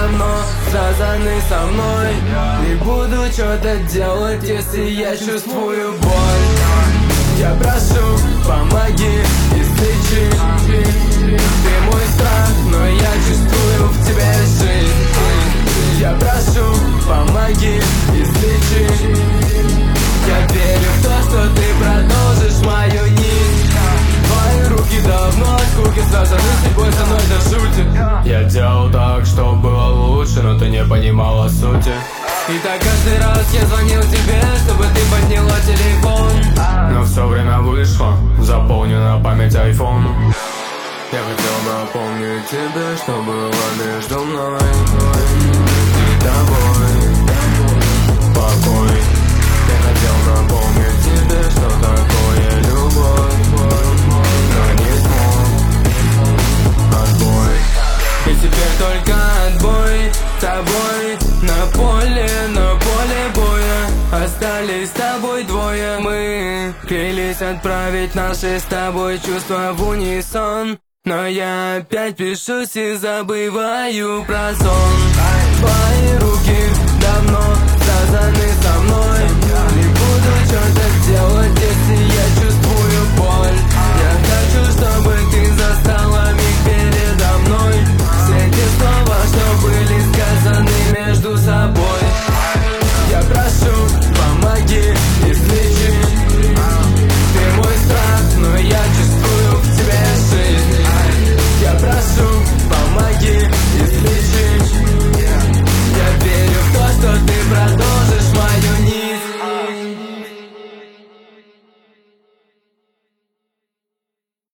давно связаны со мной. Не буду что-то делать, если я чувствую боль. Я прошу, помоги, излечи. Ты мой страх, но я чувствую в тебе жизнь. Я прошу, помоги, излечи. Я верю в то, что ты продолжишь мою нить. Твои руки давно от скуки связаны с тобой, со мной до жути. Я делал так, чтобы было лучше, но ты не понимала сути. И так каждый раз я звонил тебе, чтобы ты подняла телефон. Но все время вышло, заполню на память iPhone. Я хотел напомнить тебе, что было между мной и тобой. Покой. Я хотел напомнить тебе, что такое любовь, но не смог. Отбой. И теперь только отбой. С тобой на поле боя остались с тобой двое. Мы клялись отправить наши с тобой чувства в унисон, но я опять пишусь и забываю про сон. Твои руки